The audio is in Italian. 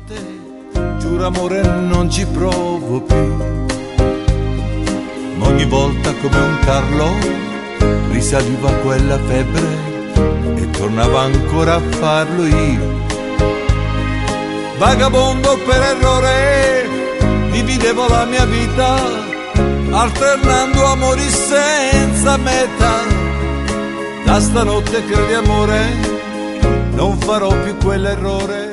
te, giuro amore non ci provo più. Ma ogni volta come un Carlo risaliva quella febbre e tornava ancora a farlo io. Vagabondo per errore dividevo la mia vita, alternando amori senza meta. Da stanotte credi amore, non farò più quell'errore.